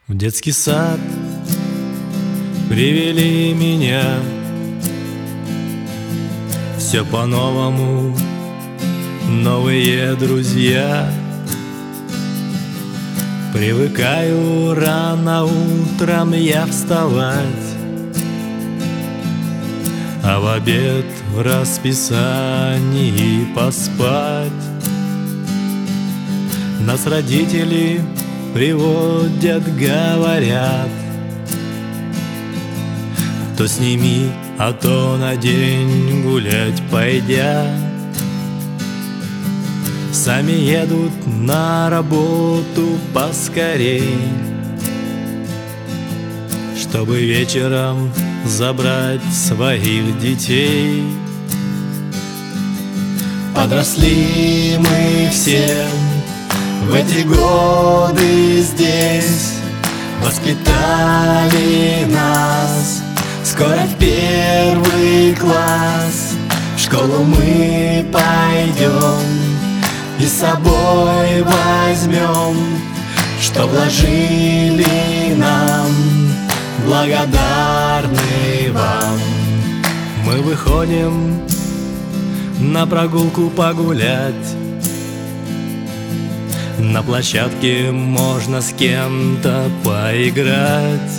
В детский сад привели меня, все по-новому, новые друзья. Привыкаю рано утром я вставать, а в обед в расписании поспать. Нас родители приводят, говорят: то сними, а то надень, гулять пойдя. Сами едут на работу поскорей, чтобы вечером забрать своих детей. Подросли мы все в эти годы здесь, воспитали нас скоро в первый класс. В школу мы пойдем и с собой возьмем, что вложили нам, благодарны вам. Мы выходим на прогулку погулять, на площадке можно с кем-то поиграть.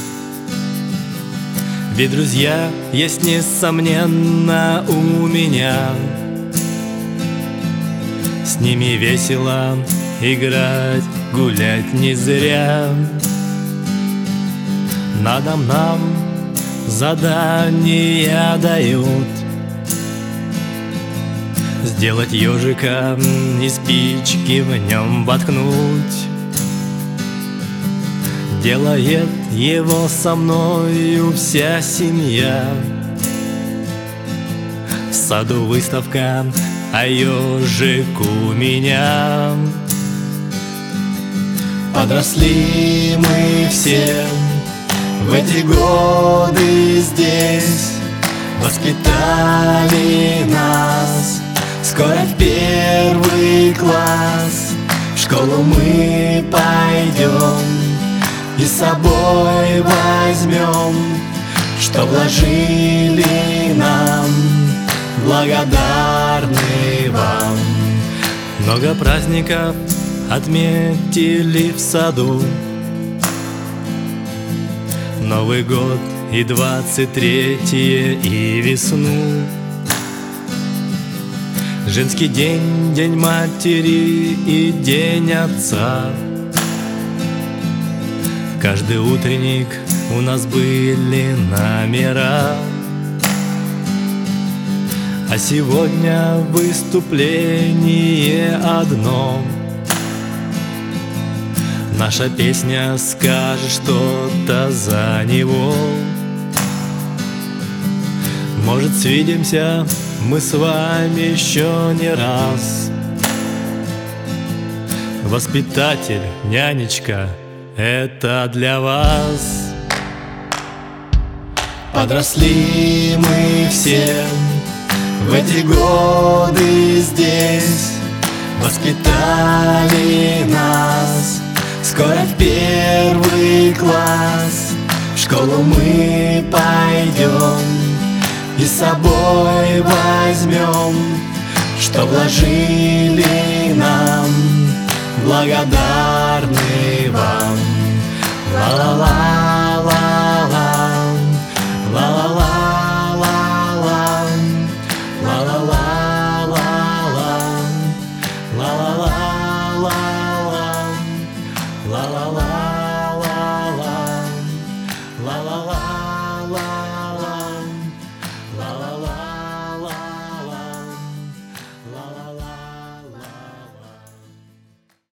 Ведь друзья есть, несомненно, у меня. С ними весело играть, гулять не зря. Надо нам задания дают: сделать ежика и спички в нем воткнуть. Делает его со мною вся семья. В саду выставка, а ежик у меня. Подросли мы все в эти годы здесь, воспитали нас скоро в первый класс. В школу мы пойдем и с собой возьмем, что вложили нам, благодарны вам. Много праздников отметили в саду: Новый год и 23-е, и весну. Женский день, день матери и день отца. Каждый утренник у нас были номера. А сегодня выступление одно. Наша песня скажет что-то за него. Может, свидимся мы с вами еще не раз. Воспитатель, нянечка, это для вас. Подросли мы все в эти годы здесь, воспитали нас скоро в первый класс. В школу мы пойдем и с собой возьмем, что вложили нам, благодарны вам.